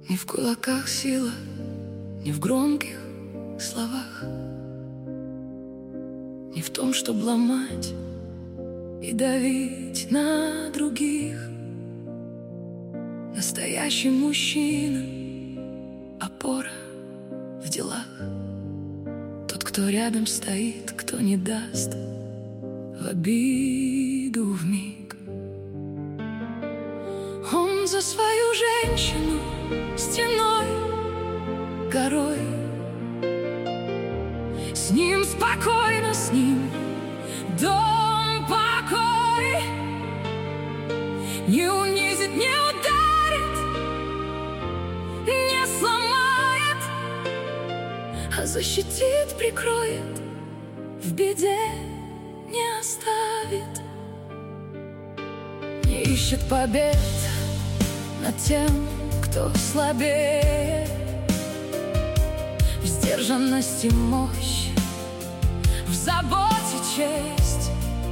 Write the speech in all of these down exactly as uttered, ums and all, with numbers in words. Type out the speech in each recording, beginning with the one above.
Не в кулаках сила, не в громких словах, не в том, чтобы ломать и давить на других. Настоящий мужчина — опора в делах. Тот, кто рядом стоит, кто не даст в обиду вмиг. Он за свою женщину стеной, горой. С ним спокойно, с ним дом, покой. Не унизит, не ударит, не сломает, а защитит, прикроет, в беде не оставит. Не ищет побед над тем, кто слабее. В сдержанности мощь, в заботе честь.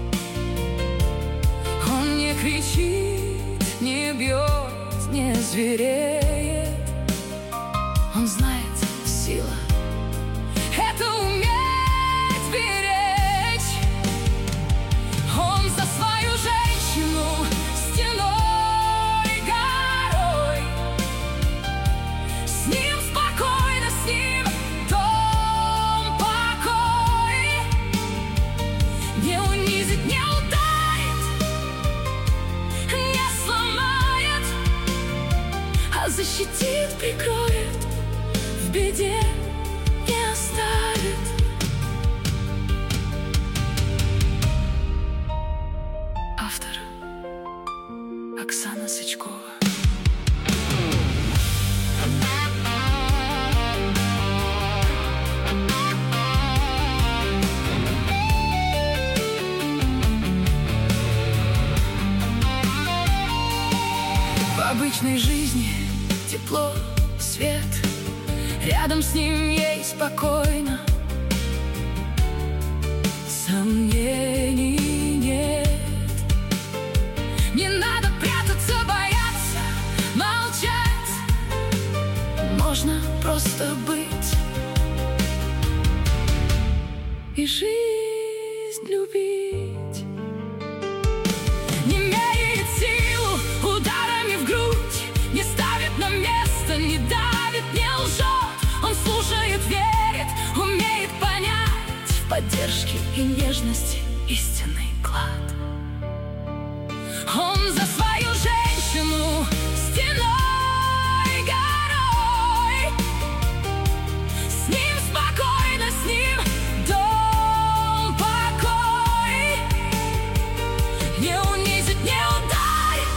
Он не кричит, не бьет, не звереет. Он знает, сила — это уметь беречь. Он за свою женщину стеной, горой. С ним спокойно, с ним дом, покой. Не унизит, не ударит, не сломает, а защитит, прикроет, в беде не оставит. Автор Оксана Сычкова. В обычной жизни тепло, свет, рядом с ним ей спокойно. Сомнений нет. Не надо прятаться, бояться, молчать. Можно просто быть и жизнь любить. Не меряет силу ударами в грудь, не ставит на место, не давит, не лжет. Он слушает, верит, умеет понять, в поддержке и нежности истинный клад. Он за свою женщину стеной, горой. С ним спокойно, с ним дом, покой. Не унизит, не ударит,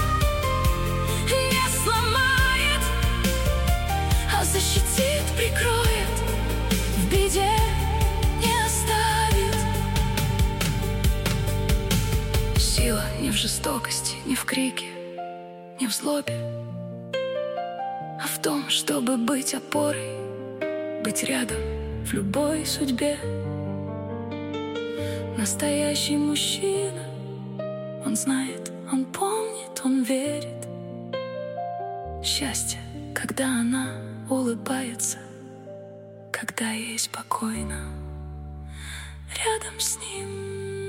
не сломает, а защитит, прикроет, в беде не оставит. Сила не в жестокости, не в крике, не в злобе, а в том, чтобы быть опорой, быть рядом в любой судьбе. Настоящий мужчина, он знает, он помнит, он верит. Счастье, когда она улыбается, когда ей спокойно рядом с ним.